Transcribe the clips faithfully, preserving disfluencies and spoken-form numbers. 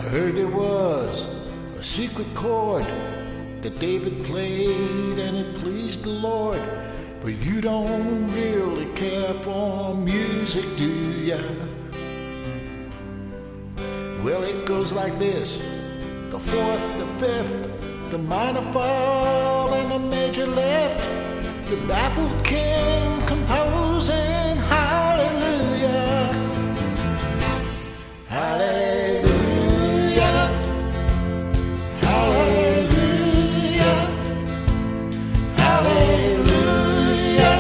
heard there was a secret chord that David played and it pleased the Lord. But you don't really care for music, do ya? Well, it goes like this: the fourth, the fifth, the minor fall, and the major lift. The baffled king composing hallelujah, hallelujah, hallelujah, hallelujah,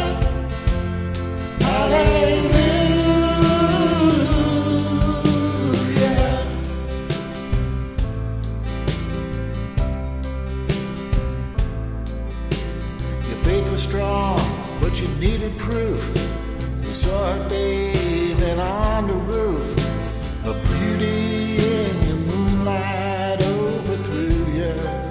hallelujah. Your faith was strong, but you needed proof. You saw her bathing on the roof, a beauty in the moonlight overthrew you.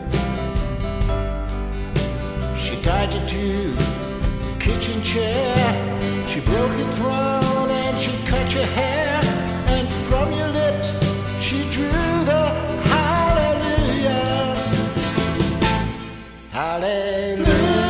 She tied you to the kitchen chair, she broke your throne and she cut your hair, and from your lips she drew the hallelujah, hallelujah.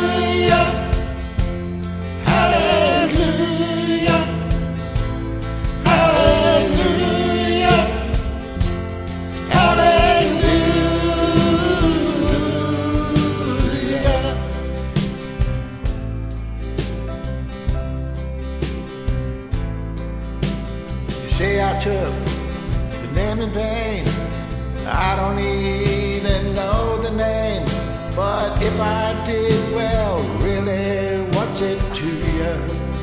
Say I took the name in vain. I don't even know the name, but if I did, well, really, what's it to you?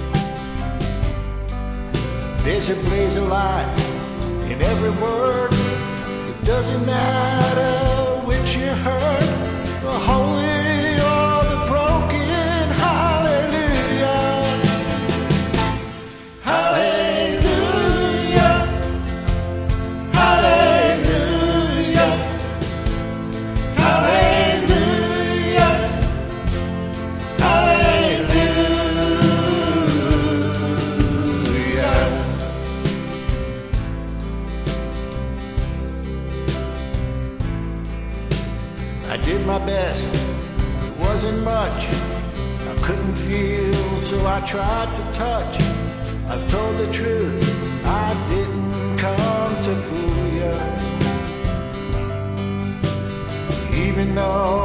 There's a blaze of light in every word. It doesn't matter which you heard, the holy or the broken. Hallelujah, hallelujah. I did my best, it wasn't much. I couldn't feel, so I tried to touch. I've told the truth, I didn't come to fool you. Even though